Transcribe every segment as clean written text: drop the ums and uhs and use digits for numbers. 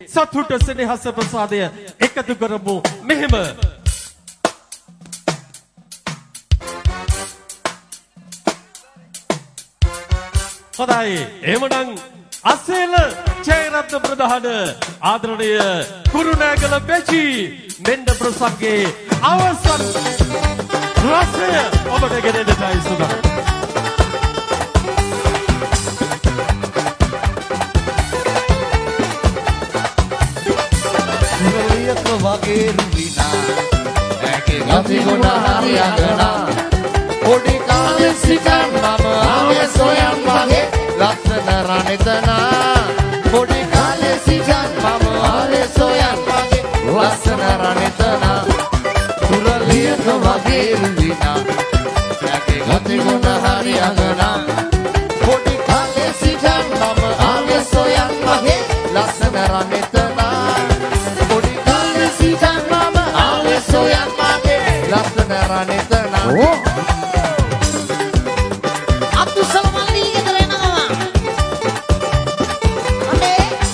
සතුට සෙනෙහස ප්‍රසාදය එකතු කරමු මෙහෙම. හොඳයි එහෙමනම් අසේල ජයරත්න ප්‍රධාන ආදරණීය කුරුණෑගල බෙචි මෙන්න ප්‍රසංගයේ අවසන් රසය ඔබට ගෙනෙන්නයි සුදා. වගේ රුවිනා ඇගේ ගති ගොඩ හරියගනා පොඩි කාලේ සිටන් මම ආවේ සොයන් වගේ ලස්සන රණිතනා පොඩි කාලේ සිටන් මම ආවේ සොයන් වගේ ලස්සන රණිතනා කුරලියක වගේ රුවිනා ඇගේ ගති ගොඩ හරියගනා පොඩි කාලේ සිටන් මම ආවේ සොයන් වගේ ලස්සන රණිතනා soyan mage lasna ranetana Abdul Salam Ali gedere nama ande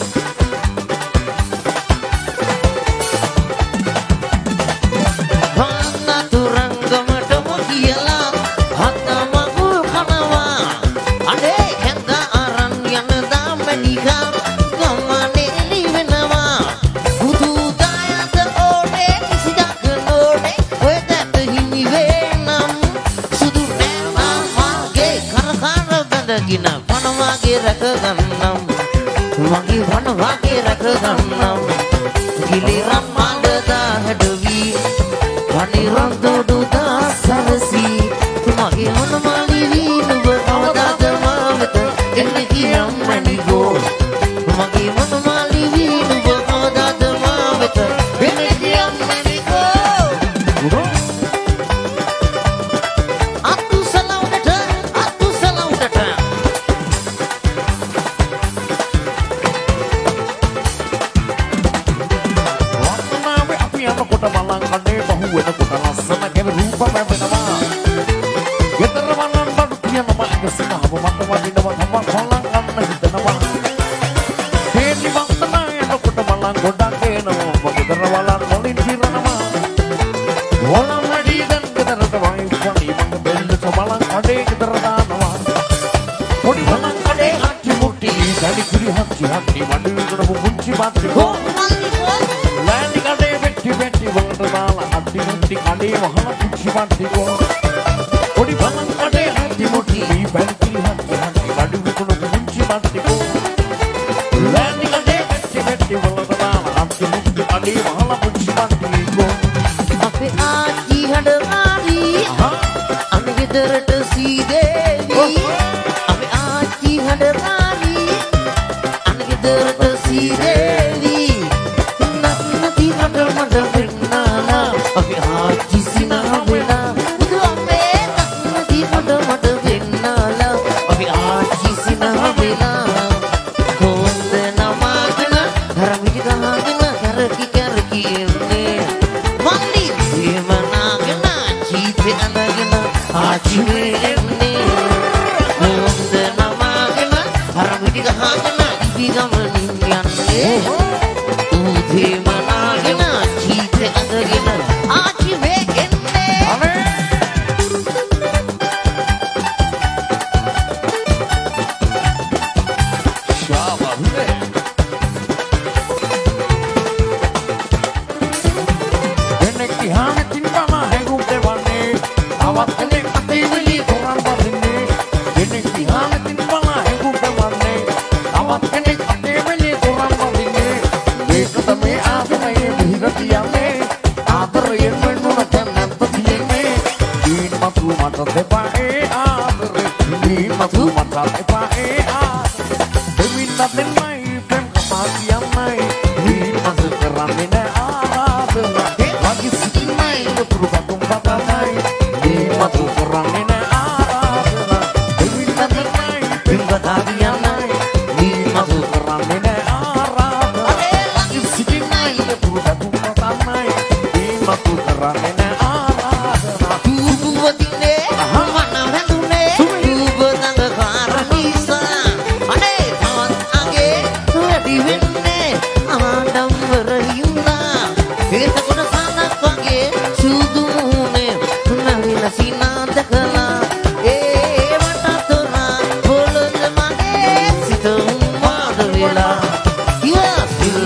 Hanna turanggamata mogiyala hatta magul kanawa ande kenda aran yana da menika gamane livenawa budu dayata ode gina panwage rakagannam wage panwage rakagannam giliram mandada hadavi paniram dodu da sarasi tumage manmali vinuba avadada mavata ennikiyam manigo tumage manmali vinuba avadada mavata ennikiyam manigo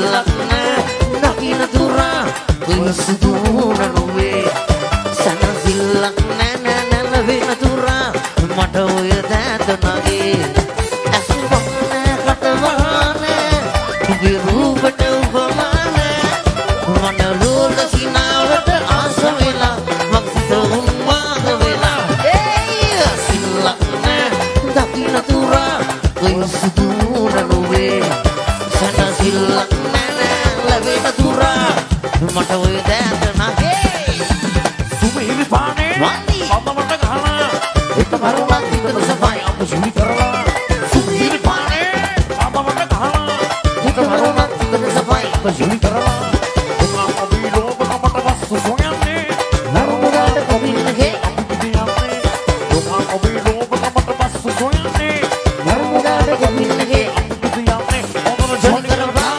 silakna Nakina tura Kuya suduna nuwe Sana silakna Nalabina tura Mata uya data nage Asubakna katavana Biru bata upamana Mana lula sinawata asavela Maksita ummaga vela silakna Nakina tura Kuya suduna nuwe Sana silakna Nalabina tura Mata uya data nage Sumihiri pane Wandi Mama mata gana Itu baru nanti terus sampai Apa suri karla Sumihiri pane Mama mata gana Itu baru nanti terus sampai Apa suri karla Dengan kabilo Dengan mata basu soyane Baru muda ada kopi lagi Bidiyane Dengan kabilo Dengan mata basu soyane Baru muda ada kopi lagi Bidiyane Orang Jangan jani terbang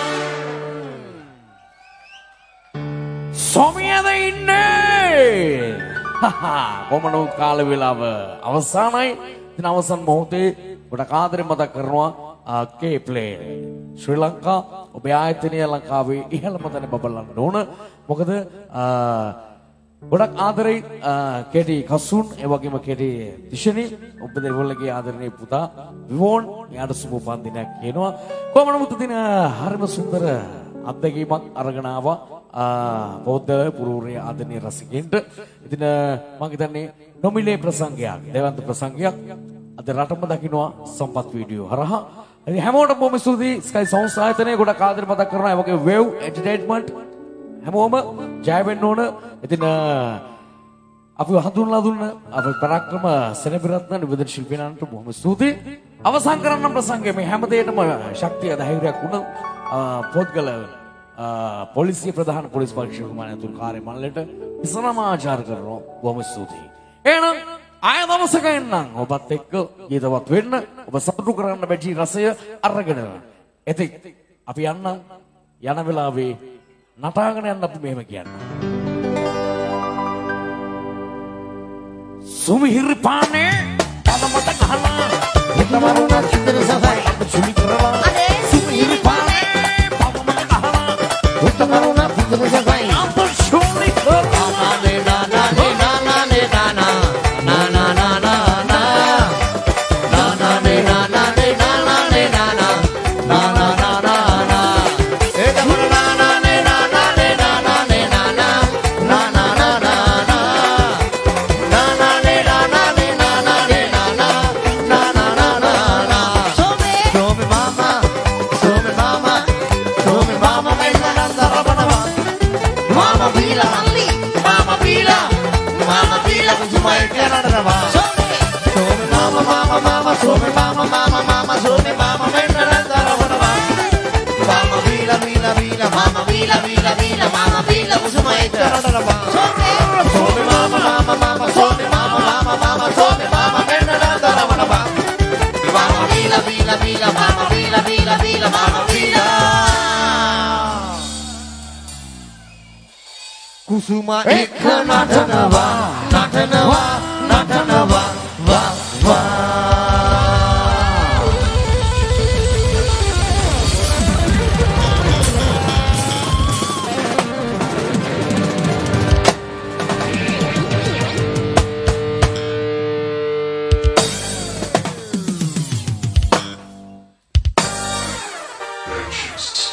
සොමියද ඉන්නේ කොමනු කාල වෙලාව අවසානයි ඉතින් අවසන් මොහොතේ ගොඩක් ආදරෙන් මතක් කරනවා කේ ප්ලේ ශ්‍රී ලංකා ඔබේ ආයතනය ලංකාවේ ඉහළම තැන බබලන්න ඕන මොකද ගොඩක් ආදරෙයි කෙටි කසුන් ඒ වගේම කෙටි දිශනි ඔබ දෙවොල්ලගේ ආදරණීය පුතා විවෝන් එයාට සුබ උපන්දිනයක් කියනවා කොමන මුතු දින හරිම සුන්දර අත්දැකීමක් අරගෙන ආවා බෞද්ධ පුරූරේ ආදරණීය රසිකයන්ට ඉතින් මම හිතන්නේ නොමිලේ ප්‍රසංගයක් දේවන්ත ප්‍රසංගයක් අද රටම දකින්නවා සම්පත් වීඩියෝ හරහා ඉතින් හැමෝටම බොහොම ස්තුතියි ස්කයි සවුන්ඩ්ස් ආයතනයේ ගොඩක් ආදරේ මතක් කරනවා ඒ වගේ වේව් එන්ටර්ටේන්මන්ට් හැමෝම ජය වෙන්න ඕන ඉතින් අපි හඳුන්ලා දුන්න අපේ පරාක්‍රම සෙනවිරත්න නිවේදන ශිල්පීනන්ට බොහොම ස්තුතියි අවසන් කරන්න ප්‍රසංගය මේ හැම දෙයකම ශක්තිය ධෛර්යයක් වුණ පොත්ගල පොලිසිය ප්‍රධාන පොලිස් පරීක්ෂකතුමාණන් ඇතුළු කාර්ය මණ්ඩලයට විසනමාචාර කරනවා බොහොම ස්තුතියි. එහෙනම් ආය දවසක එන්නම් ඔබත් එක්ක ගීතවත් වෙන්න ඔබ සතුටු කරන්න බැටි රසය අරගෙන. එතෙක් අපි යන්නම් යන වෙලාවේ නටාගෙන යන්න අපි මෙහෙම කියන්න. සුමිහිරි පානේ පදමත ගහලා Itu baru nanti terus sampai Sumi කරලා සුමිහිරි පානේ පදමත ගහලා Itu baru nanti terus sampai අප ශෝලි Kusuma ikka natanawa natanawa natanawa wa wa Jesus.